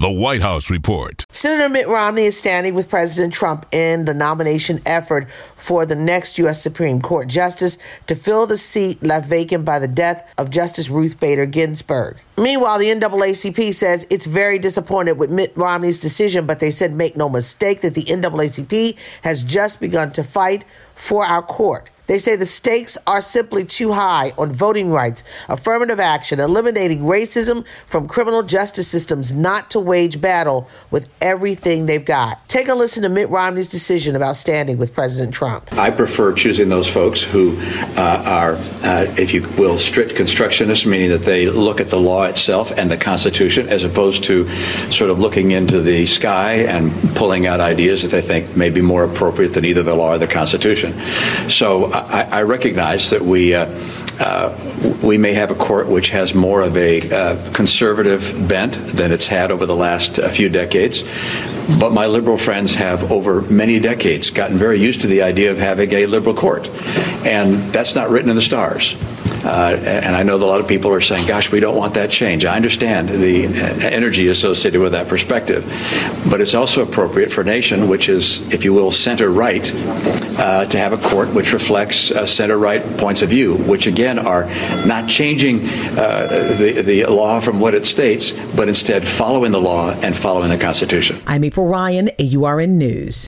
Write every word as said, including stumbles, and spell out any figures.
The White House Report. Senator Mitt Romney is standing with President Trump in the nomination effort for the next U S Supreme Court justice to fill the seat left vacant by the death of Justice Ruth Bader Ginsburg. Meanwhile, the N double A C P says it's very disappointed with Mitt Romney's decision, but they said make no mistake that the N double A C P has just begun to fight for our court. They say the stakes are simply too high on voting rights, affirmative action, eliminating racism from criminal justice systems, not to wage battle with everything they've got. Take a listen to Mitt Romney's decision about standing with President Trump. I prefer choosing those folks who uh, are, uh, if you will, strict constructionists, meaning that they look at the law itself and the Constitution, as opposed to sort of looking into the sky and pulling out ideas that they think may be more appropriate than either the law or the Constitution. So I, I recognize that we uh, uh, we may have a court which has more of a uh, conservative bent than it's had over the last uh, few decades. But my liberal friends have, over many decades, gotten very used to the idea of having a liberal court. And that's not written in the stars. Uh, and I know that a lot of people are saying, gosh, we don't want that change. I understand the energy associated with that perspective. But it's also appropriate for a nation which is, if you will, center-right, uh, to have a court which reflects uh, center-right points of view, which, again, are not changing uh, the, the law from what it states, but instead following the law and following the Constitution. I'm April Ryan, A U R N News.